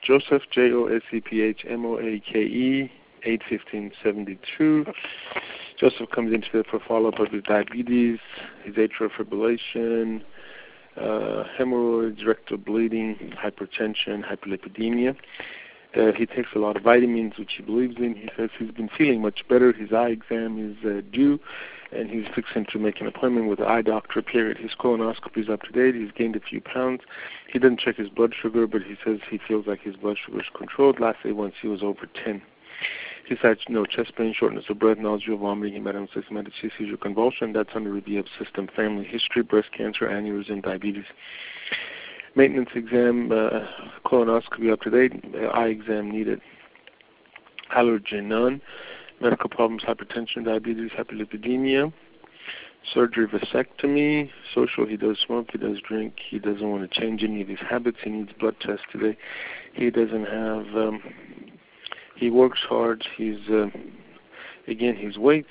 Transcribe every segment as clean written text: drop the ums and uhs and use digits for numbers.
Joseph, Josephmoake, 81572. Joseph comes in today for follow-up of his diabetes, his atrial fibrillation, hemorrhoids, rectal bleeding, hypertension, hyperlipidemia. He takes a lot of vitamins, which he believes in. He says he's been feeling much better. His eye exam is due, and he's fixing to make an appointment with the eye doctor, period. His colonoscopy is up to date. He's gained a few pounds. He doesn't check his blood sugar, but he says he feels like his blood sugar is controlled. Last A1C was over 10. He's had no chest pain, shortness of breath, nausea, vomiting, hematocytic seizure, convulsion. That's under review of system, family history, breast cancer, aneurysm, diabetes. Maintenance exam, colonoscopy up to date, eye exam needed. Allergen none. Medical problems, hypertension, diabetes, hyperlipidemia. Surgery, vasectomy. Social, he does smoke, he does drink, he doesn't want to change any of his habits. He needs blood tests today. He doesn't have, he works hard. He's, again, his weight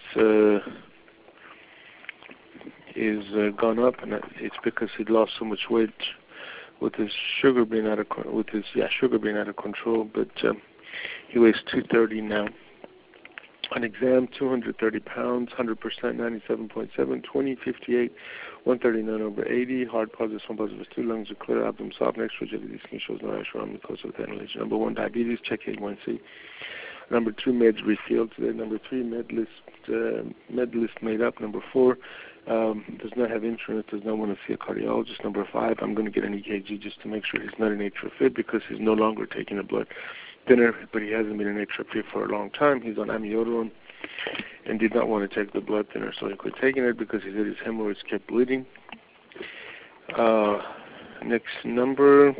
is gone up, and it's because he'd lost so much weight with his sugar being out of control. But he weighs 230 now. On exam, 230 pounds, 100%, 97.7, 20, 58, 139 over 80. Heart positive, one positive 2. Lungs are clear, abdomen soft, next rigidity, skin shows no rash around mucosa with ventilation. Number 1, diabetes, check A1C. Number 2, meds refilled today. Number 3, med list made up. Number 4, does not have insurance, does not want to see a cardiologist. Number 5, I'm going to get an EKG just to make sure he's not in atrial fib because he's no longer taking a blood thinner, but he hasn't been in atrial fib for a long time. He's on amiodarone and did not want to take the blood thinner, so he quit taking it because he said his hemorrhoids kept bleeding. Next number,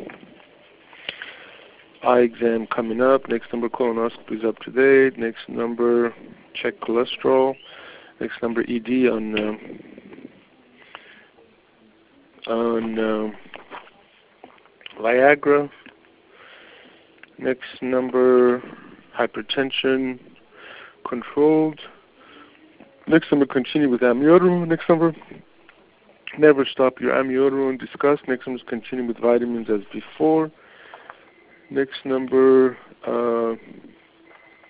eye exam coming up. Next number, colonoscopy is up to date. Next number, check cholesterol. Next number, ED on Viagra. Next number, hypertension controlled. Next number, continue with amiodarone. Next number, never stop your amiodarone. Discuss. Next number is continue with vitamins as before. Next number,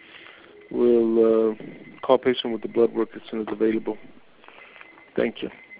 will call patient with the blood work as soon as available. Thank you.